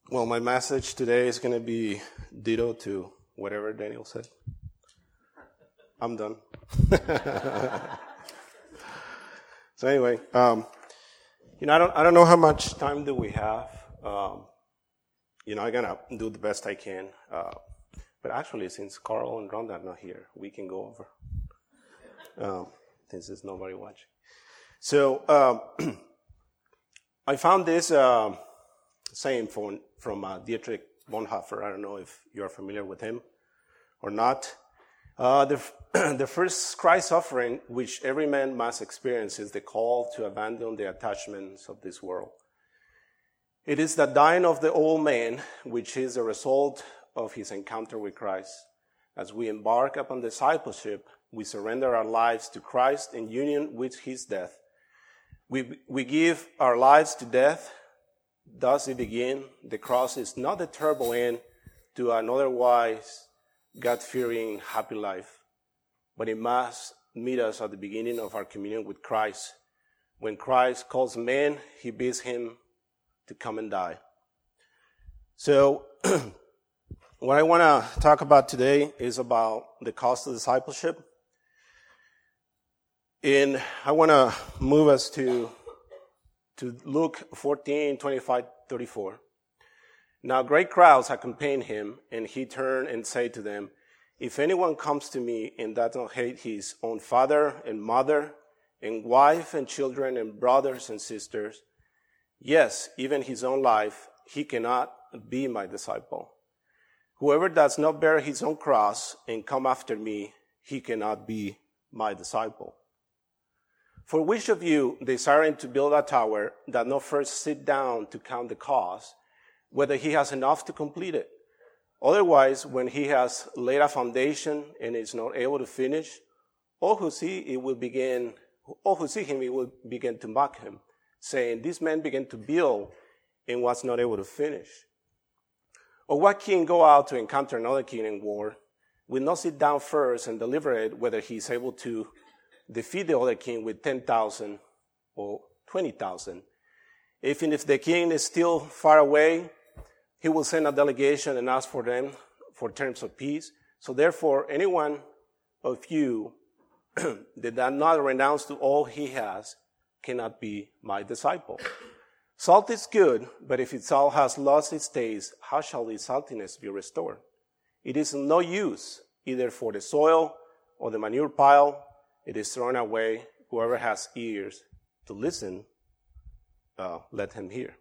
Well, my message today is going to be ditto to whatever Daniel said. I'm done. So anyway, I don't know how much time do we have. I'm gonna do the best I can. But actually, since Carl and Rhonda are not here, we can go over. Since there's nobody watching. So I found this saying from Dietrich Bonhoeffer. I don't know if you're familiar with him or not. The first Christ offering which every man must experience is the call to abandon the attachments of this world. It is the dying of the old man, which is the result of his encounter with Christ. As we embark upon discipleship, we surrender our lives to Christ in union with his death. We give our lives to death. Thus it begins. The cross is not the terrible end to an otherwise God-fearing, happy life, but it must meet us at the beginning of our communion with Christ. When Christ calls man, he bids him to come and die. So what I want to talk about today is about the cost of discipleship. And I want to move us to Luke 14, 25, 34. Now great crowds accompanied him, and he turned and said to them, if anyone comes to me and does not hate his own father and mother and wife and children and brothers and sisters, yes, even his own life, he cannot be my disciple. Whoever does not bear his own cross and come after me, he cannot be my disciple. For which of you, desiring to build a tower, does not first sit down to count the cost, whether he has enough to complete it? Otherwise, when he has laid a foundation and is not able to finish, all who see him will begin to mock him, saying, this man began to build and was not able to finish. Or what king go out to encounter another king in war, will not sit down first and deliberate whether he is able to defeat the other king with 10,000 or 20,000. If the king is still far away, he will send a delegation and ask for them for terms of peace. So therefore, anyone of you that does not renounce to all he has cannot be my disciple. Salt is good, but if its salt has lost its taste, how shall its saltiness be restored? It is of no use, either for the soil or the manure pile. It is thrown away. Whoever has ears to listen, let him hear.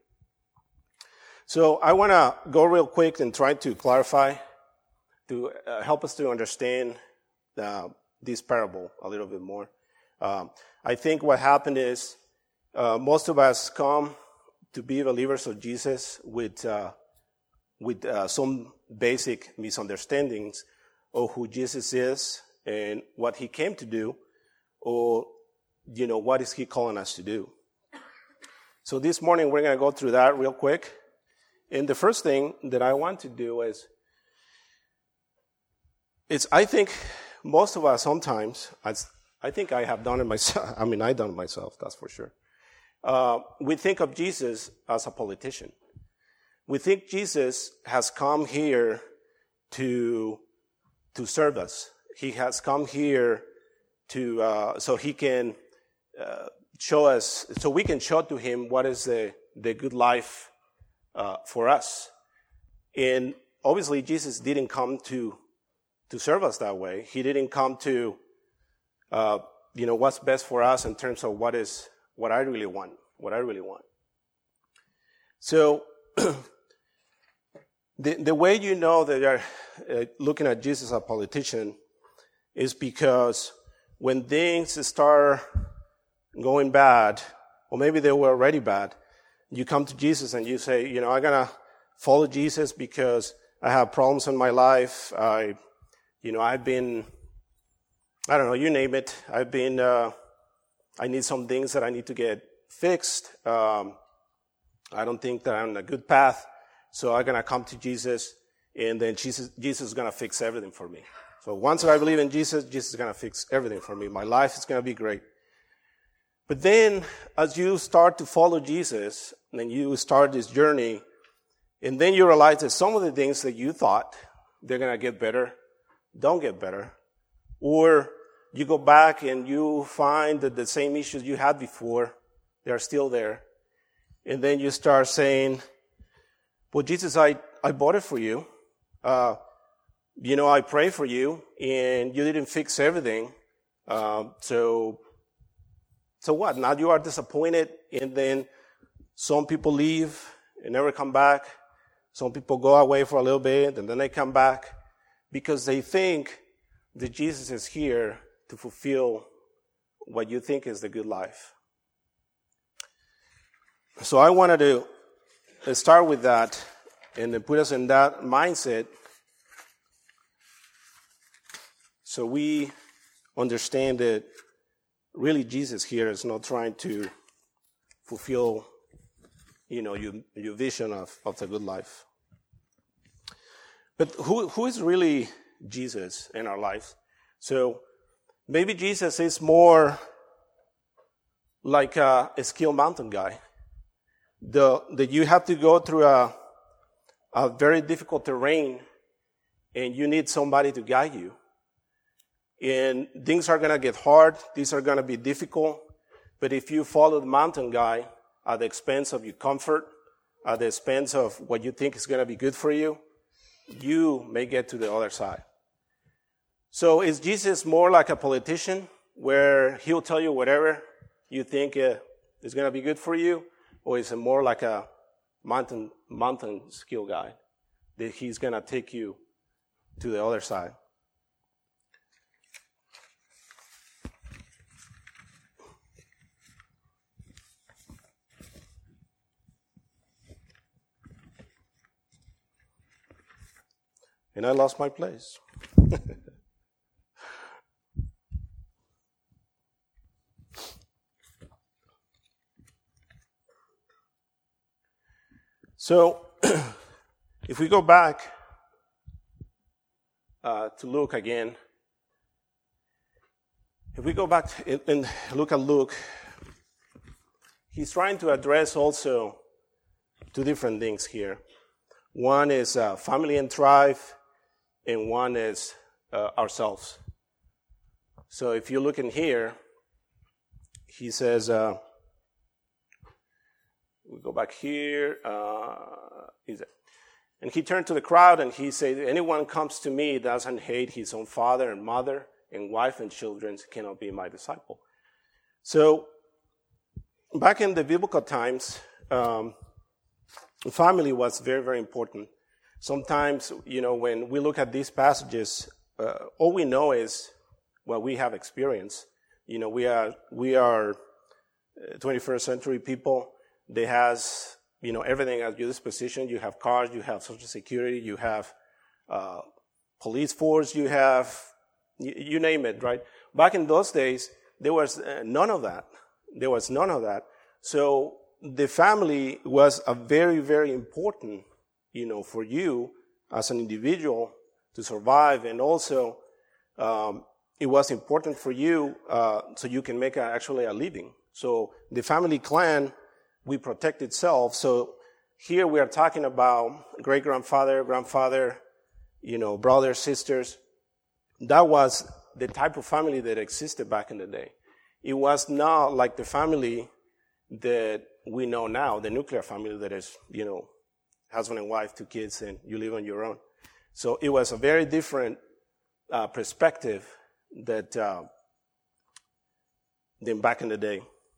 So I want to go real quick and try to clarify, to help us to understand this parable a little bit more. I think what happened is most of us come to be believers of Jesus with some basic misunderstandings of who Jesus is and what he came to do, or, what is he calling us to do. So this morning we're going to go through that real quick. And the first thing that I want to do is I think most of us sometimes, I think I have done it myself. I've done it myself, that's for sure. We think of Jesus as a politician. We think Jesus has come here to serve us. He has come here so he can show us, so we can show to him what is the good life for us. And obviously Jesus didn't come to serve us that way. He didn't come to what's best for us in terms of what I really want. So the way you know that you're looking at Jesus as a politician is because when things start going bad, or maybe they were already bad, you come to Jesus and you say, I'm going to follow Jesus because I have problems in my life. I've been, I don't know, you name it. I need some things that I need to get fixed. I don't think that I'm on a good path. So I'm going to come to Jesus, and then Jesus is going to fix everything for me. So once I believe in Jesus, Jesus is going to fix everything for me. My life is going to be great. But then, as you start to follow Jesus, and you start this journey, And then you realize that some of the things that you thought they're going to get better don't get better. Or you go back and you find that the same issues you had before, they're still there. And then you start saying, well, Jesus, I bought it for you. I pray for you, and you didn't fix everything. So what? Now you are disappointed, and then some people leave and never come back. Some people go away for a little bit, and then they come back because they think that Jesus is here to fulfill what you think is the good life. So I wanted to start with that and then put us in that mindset so we understand that really Jesus here is not trying to fulfill, your vision of the good life. But who is really Jesus in our lives? So maybe Jesus is more like a skilled mountain guy. That you have to go through a very difficult terrain, and you need somebody to guide you. And things are going to get hard. These are going to be difficult. But if you follow the mountain guy at the expense of your comfort, at the expense of what you think is going to be good for you, you may get to the other side. So is Jesus more like a politician where he'll tell you whatever you think is going to be good for you? Or is it more like a mountain skill guy that he's going to take you to the other side? And I lost my place. So, if we go back to Luke again, if we go back and look at Luke, he's trying to address also two different things here. One is family and tribe, and one is ourselves. So if you look in here, he says, we go back here, and he turned to the crowd and he said, anyone comes to me doesn't hate his own father and mother and wife and children cannot be my disciple. So back in the biblical times, family was very, very important. Sometimes, when we look at these passages, all we know is what we have experienced. We are 21st century people. They has, everything at your disposition. You have cars, you have Social Security, you have police force, you have, you name it, right? Back in those days, there was none of that. There was none of that. So the family was a very, very important, for you as an individual to survive. And also, it was important for you so you can make actually a living. So the family clan, we protect itself. So here we are talking about great-grandfather, grandfather, brothers, sisters. That was the type of family that existed back in the day. It was not like the family that we know now, the nuclear family that is, husband and wife, 2 kids, and you live on your own. So it was a very different perspective that than back in the day.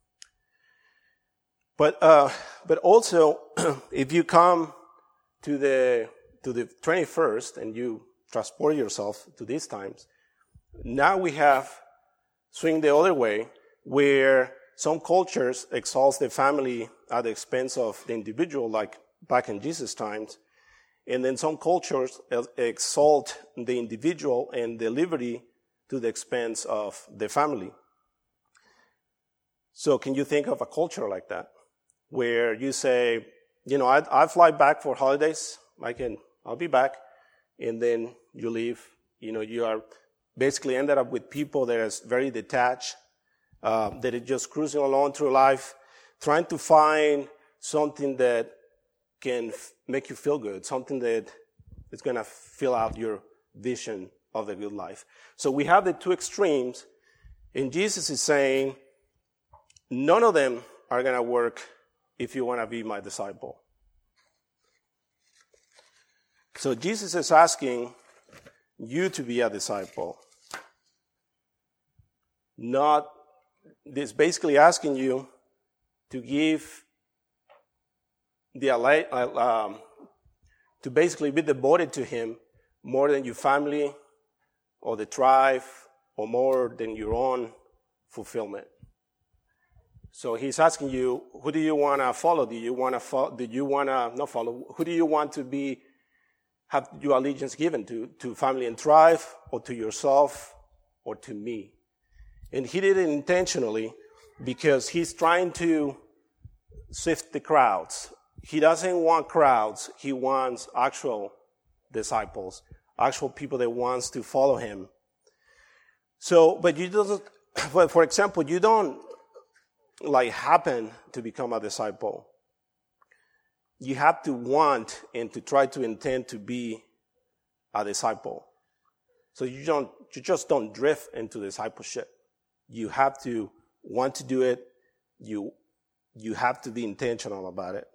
But also, if you come to the 21st and you transport yourself to these times, now we have swing the other way, where some cultures exalt the family at the expense of the individual, like back in Jesus' times, and then some cultures exalt the individual and the liberty to the expense of the family. So can you think of a culture like that, where you say, I fly back for holidays, I'll be back, and then you leave. You are basically ended up with people that is very detached, that is just cruising along through life, trying to find something that can make you feel good, something that is going to fill out your vision of the good life. So we have the two extremes, and Jesus is saying, none of them are going to work if you want to be my disciple. So Jesus is asking you to be a disciple. This basically asking you to give to basically be devoted to him more than your family or the tribe or more than your own fulfillment. So he's asking you, who do you want to follow? Who do you want to have your allegiance given to family and tribe, or to yourself, or to me? And he did it intentionally because he's trying to sift the crowds. He doesn't want crowds. He wants actual disciples, actual people that wants to follow him. So, but for example, you don't happen to become a disciple. You have to want and to try to intend to be a disciple. So you just don't drift into discipleship. You have to want to do it. You have to be intentional about it.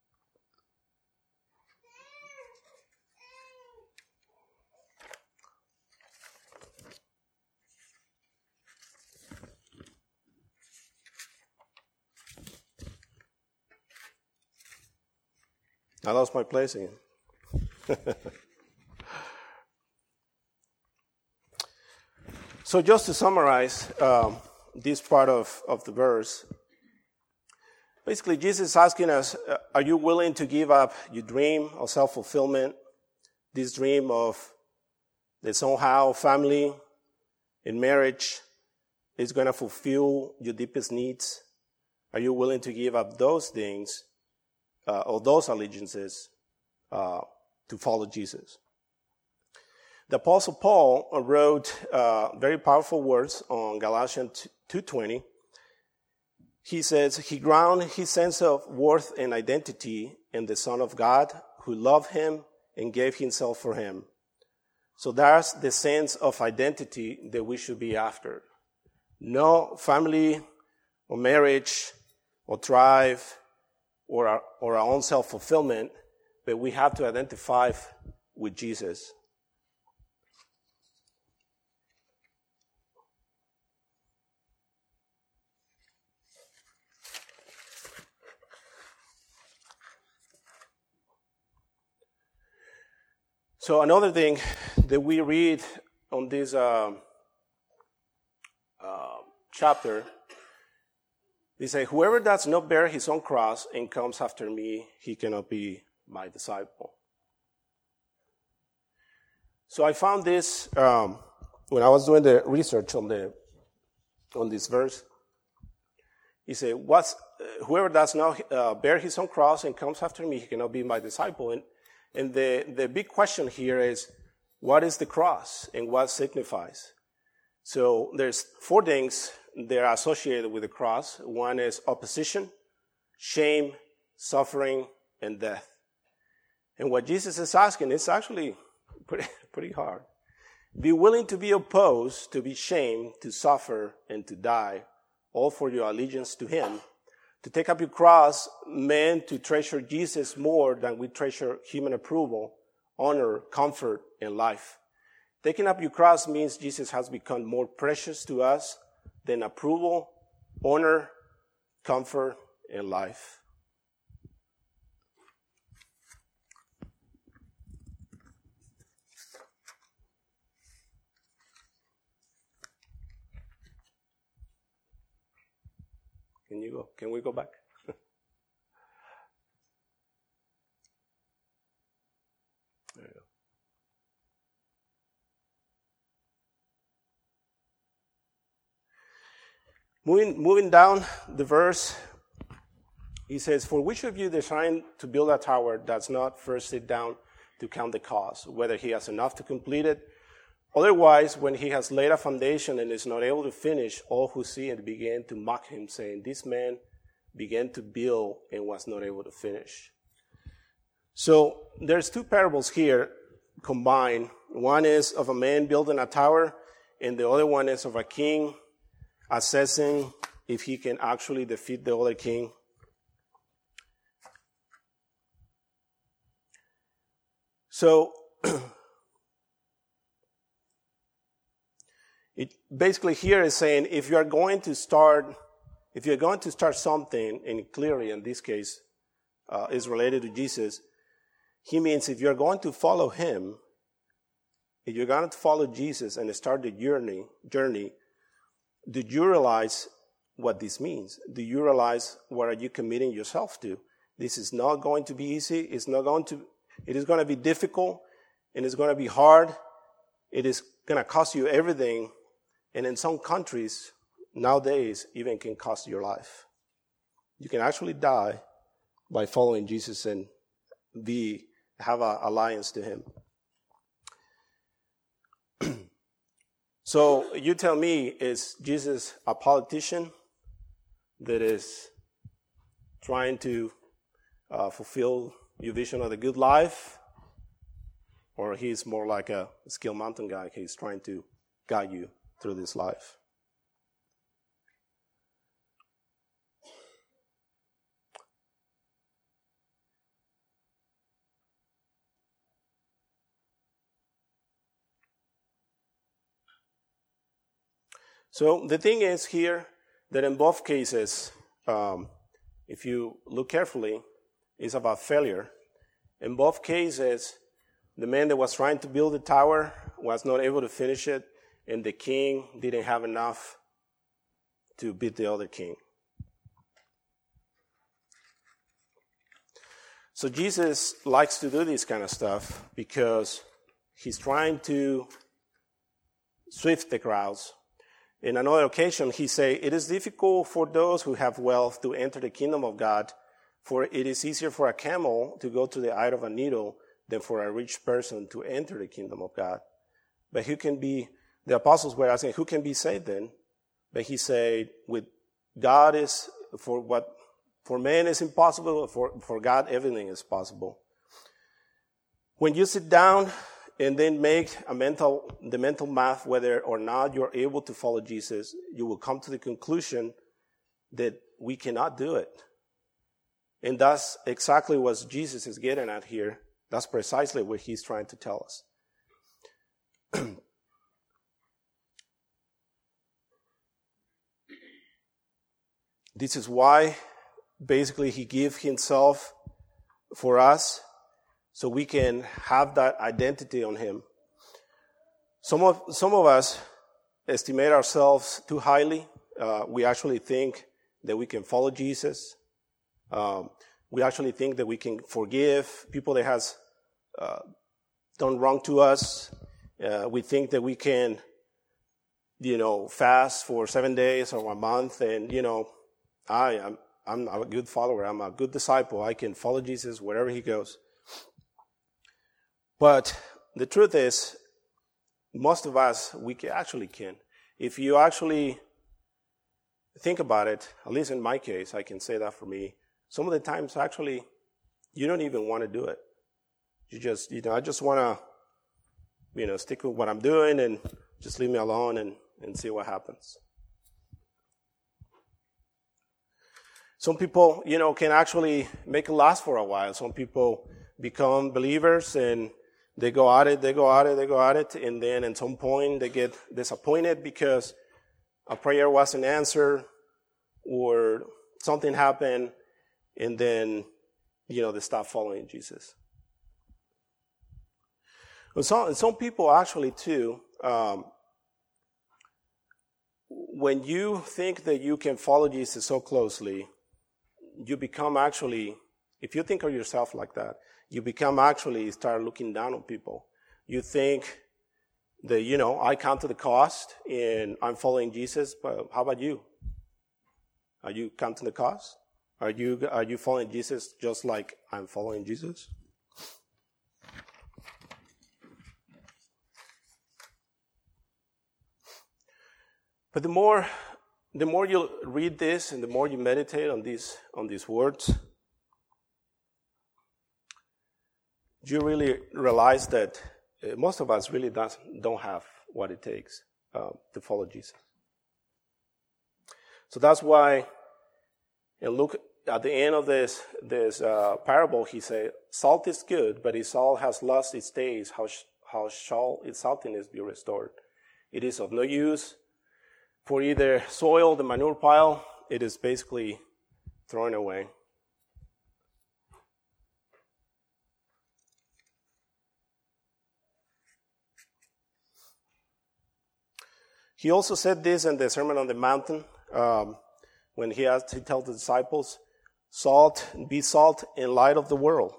I lost my place again. So just to summarize this part of the verse, basically Jesus is asking us, are you willing to give up your dream of self-fulfillment, this dream of that somehow family and marriage is going to fulfill your deepest needs? Are you willing to give up those things or those allegiances to follow Jesus? The Apostle Paul wrote very powerful words on Galatians 2:20. He says, he grounded his sense of worth and identity in the Son of God who loved him and gave himself for him. So that's the sense of identity that we should be after. No family or marriage or tribe or our own self-fulfillment, but we have to identify with Jesus. So another thing that we read on this chapter, they say, whoever does not bear his own cross and comes after me, he cannot be my disciple. So I found this when I was doing the research on this verse. He said, whoever does not bear his own cross and comes after me, he cannot be my disciple. And the big question here is, what is the cross and what signifies? So there's 4 things that are associated with the cross. One is opposition, shame, suffering, and death. And what Jesus is asking is actually pretty hard. Be willing to be opposed, to be shamed, to suffer, and to die, all for your allegiance to him. To take up your cross meant to treasure Jesus more than we treasure human approval, honor, comfort, and life. Taking up your cross means Jesus has become more precious to us than approval, honor, comfort, and life. Can we go back? There you go. Moving down the verse, he says, for which of you designed to build a tower does not first sit down to count the cost, whether he has enough to complete it? Otherwise, when he has laid a foundation and is not able to finish, all who see it begin to mock him, saying, this man began to build and was not able to finish. So there's two parables here combined. One is of a man building a tower, and the other one is of a king assessing if he can actually defeat the other king. So it basically here is saying if you're going to start something, and clearly in this case is related to Jesus, he means if you're going to follow him, if you're going to follow Jesus and start the journey, do you realize what this means? Do you realize what are you committing yourself to? This is not going to be easy. It is going to be difficult, and it's going to be hard. It is going to cost you everything, and in some countries nowadays even can cost your life. You can actually die by following Jesus and have an alliance to him. So you tell me, is Jesus a politician that is trying to fulfill your vision of the good life? Or he's more like a skilled mountain guy. He's trying to guide you through this life. So the thing is here that in both cases, if you look carefully, it's about failure. In both cases, the man that was trying to build the tower was not able to finish it, and the king didn't have enough to beat the other king. So Jesus likes to do this kind of stuff because he's trying to swift the crowds. In another occasion, he said, "It is difficult for those who have wealth to enter the kingdom of God, for it is easier for a camel to go to the eye of a needle than for a rich person to enter the kingdom of God." But the apostles were asking, who can be saved then? But he said, with God for man is impossible, for God everything is possible. When you sit down and then make the mental math whether or not you're able to follow Jesus, you will come to the conclusion that we cannot do it. And that's exactly what Jesus is getting at here. That's precisely what he's trying to tell us. This is why basically he gave himself for us, so we can have that identity on him. Some of us estimate ourselves too highly. We actually think that we can follow Jesus. We actually think that we can forgive people that has done wrong to us. We think that we can, fast for 7 days or a month, and I'm a good follower. I'm a good disciple. I can follow Jesus wherever he goes. But the truth is, most of us, we actually can. If you actually think about it, at least in my case, I can say that for me, some of the times actually, you don't even want to do it. You just, I just want to, stick with what I'm doing and just leave me alone and see what happens. Some people, can actually make it last for a while. Some people become believers and they go at it, and then at some point they get disappointed because a prayer wasn't answered or something happened, and then, they stop following Jesus. And some people actually too, when you think that you can follow Jesus so closely, you become actually, if you think of yourself like that, you become actually start looking down on people. You think that, I counted the cost and I'm following Jesus, but how about you? Are you counting the cost? Are you following Jesus just like I'm following Jesus? But the more you read this and the more you meditate on these words, you really realize that most of us really don't have what it takes to follow Jesus. So that's why, and look at the end of this parable, he said, "Salt is good, but if salt has lost its taste, how shall its saltiness be restored? It is of no use for either soil, the manure pile. It is basically thrown away." He also said this in the Sermon on the Mountain, when he tells the disciples, be salt and light of the world.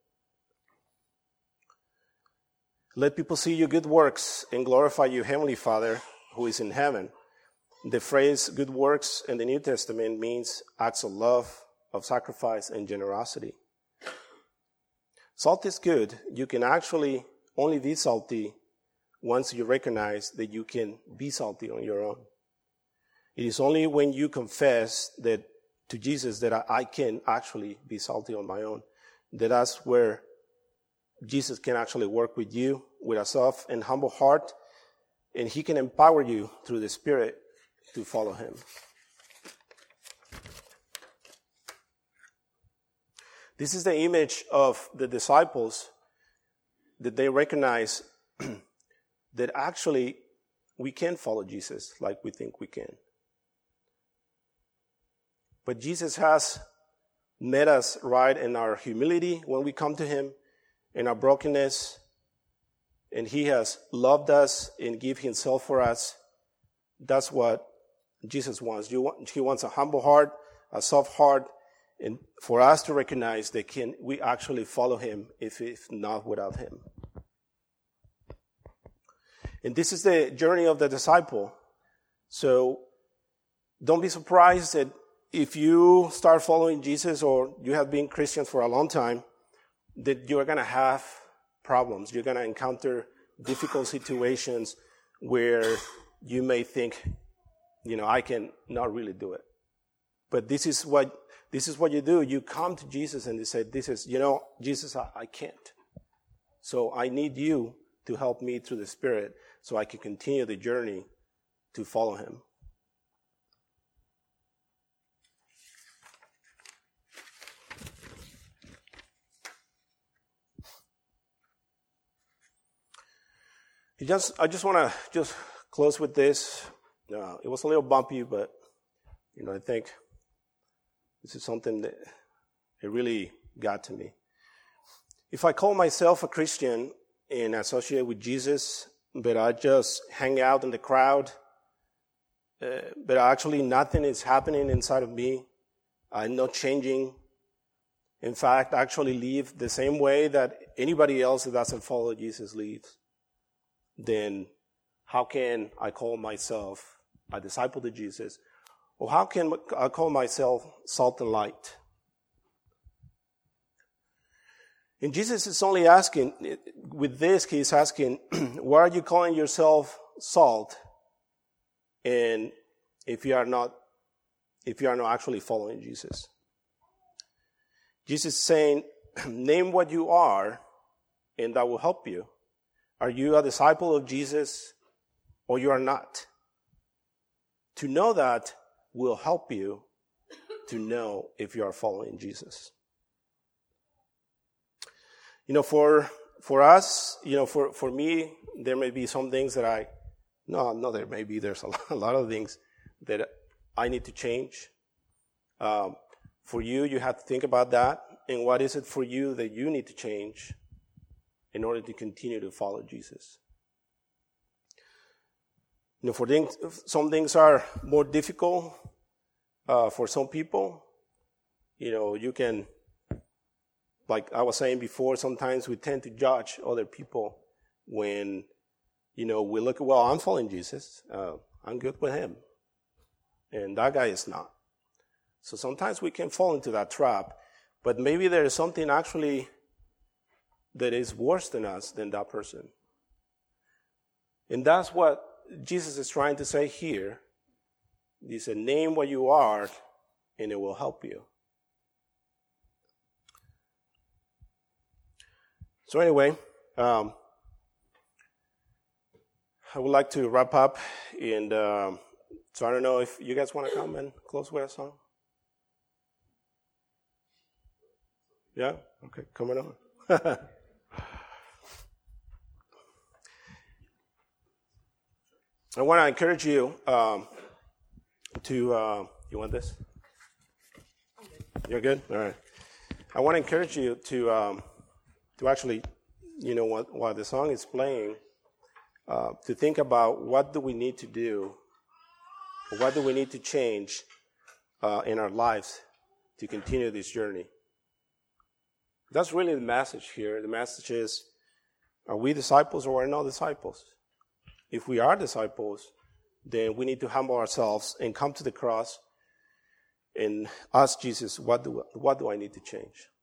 Let people see your good works and glorify your heavenly Father who is in heaven. The phrase good works in the New Testament means acts of love, of sacrifice, and generosity. Salt is good. You can actually only be salty once you recognize that you can be salty on your own. It is only when you confess that to Jesus that I can actually be salty on my own, that's where Jesus can actually work with you with a soft and humble heart, and he can empower you through the Spirit to follow him. This is the image of the disciples that they recognize that actually we can follow Jesus like we think we can. But Jesus has met us right in our humility when we come to him, in our brokenness, and he has loved us and give himself for us. That's what Jesus wants. He wants a humble heart, a soft heart, and for us to recognize that we actually follow him if not without him. And this is the journey of the disciple. So don't be surprised that if you start following Jesus or you have been Christians for a long time, that you're going to have problems. You're going to encounter difficult situations where you may think, I can not really do it. But this is what you do. You come to Jesus and you say, Jesus, I can't. So I need you to help me through the Spirit so I can continue the journey to follow him. I just want to close with this. It was a little bumpy, but I think this is something that it really got to me. If I call myself a Christian and associate with Jesus, but I just hang out in the crowd, but actually nothing is happening inside of me, I'm not changing. In fact, I actually live the same way that anybody else that doesn't follow Jesus lives, then how can I call myself a disciple to Jesus? Or how can I call myself salt and light? And Jesus is only asking, with this, he's asking, why are you calling yourself salt? And if you are not actually following Jesus. Jesus is saying, name what you are, and that will help you. Are you a disciple of Jesus, or you are not? To know that will help you to know if you are following Jesus. For us, for me, there may be some things that there's a lot of things that I need to change. For you have to think about that. And what is it for you that you need to change in order to continue to follow Jesus? Some things are more difficult for some people. You can, like I was saying before, sometimes we tend to judge other people when, we look, I'm following Jesus. I'm good with him. And that guy is not. So sometimes we can fall into that trap. But maybe there is something actually that is worse than us, than that person. And that's what Jesus is trying to say here. He said, name what you are, and it will help you. So anyway, I would like to wrap up, and so I don't know if you guys want to come and close with a song. Yeah? Okay, coming on. I want to encourage you to, you want this? You're good? All right. I want to encourage you to actually, while the song is playing, to think about what do we need to do, what do we need to change in our lives to continue this journey. That's really the message here. The message is, are we disciples or are we not disciples? If we are disciples, then we need to humble ourselves and come to the cross and ask Jesus, what do I need to change?